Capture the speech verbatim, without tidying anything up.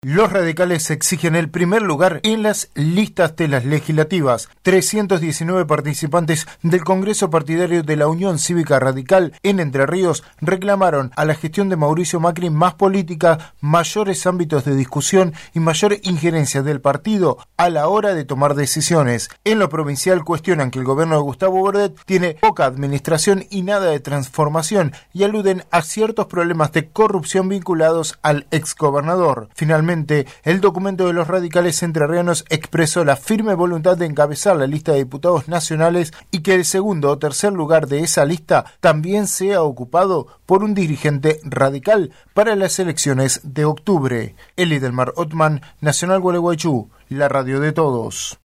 Los radicales exigen el primer lugar en las listas de las legislativas. trescientos diecinueve participantes del Congreso Partidario de la Unión Cívica Radical en Entre Ríos reclamaron a la gestión de Mauricio Macri más política, mayores ámbitos de discusión y mayor injerencia del partido a la hora de tomar decisiones. En lo provincial cuestionan que el gobierno de Gustavo Bordet tiene poca administración y nada de transformación y aluden a ciertos problemas de corrupción vinculados al exgobernador. Finalmente, el documento de los radicales entrerrianos expresó la firme voluntad de encabezar la lista de diputados nacionales y que el segundo o tercer lugar de esa lista también sea ocupado por un dirigente radical para las elecciones de octubre. Eli Delmar Ottman, Nacional Gualeguaychú, la radio de todos.